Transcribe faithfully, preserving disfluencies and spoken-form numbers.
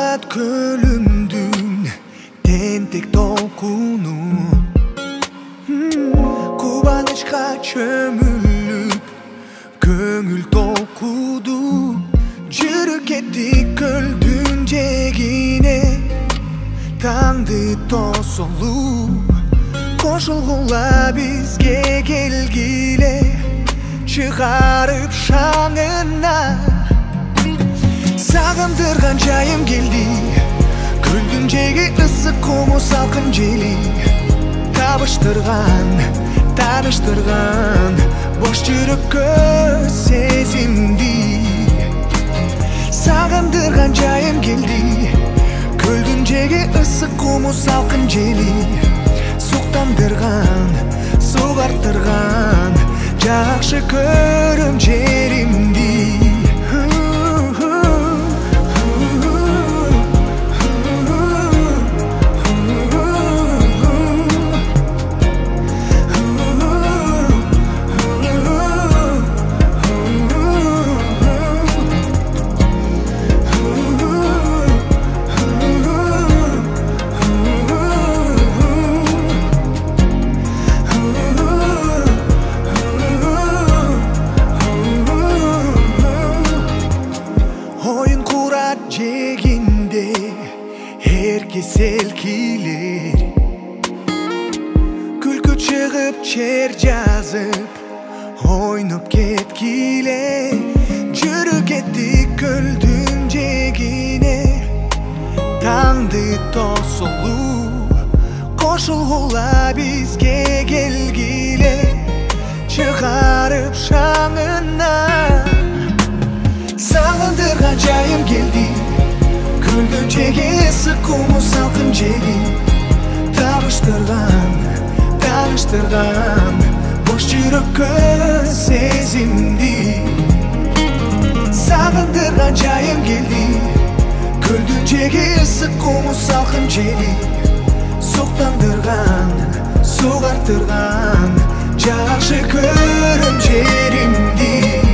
Курат көлүмдүн тентек толкуну, кубанычка чөмүлүп көңүл толкуду. Жүрүп кеттик көлдүн жээгине, таңды тосолуп, кошулгула бизге келгиле, чыгарып шаңына. Сагындырган жайым келди, көлдүн жээги ысык куму салкын жели. Табыштырган, тааныштырган бош жүрөккө сезимди. Сагындырган жайым келди, көлдүн жээги ысык куму салкын жели. Суктандырган, сугартырган жакшы көрөм жеримди. Жегинде эркес элкилер, күлкү чыгып чер жазып ойноп кеткиле. Жүрүп кеттик көлдүн жээгине, таңды тосолуп, кошулгула бизге келгиле, чыгарып шаңына. Сагындырган жайым келди, көлдүн жээги ысык куму салкын жели. Табыштырган, тааныштырган бош жүрөккө сезимди. Сагындырган жайым келди, көлдүн жээги ысык куму салкын жели. Суктандырган, сугартырган жакшы көрөм жеримди.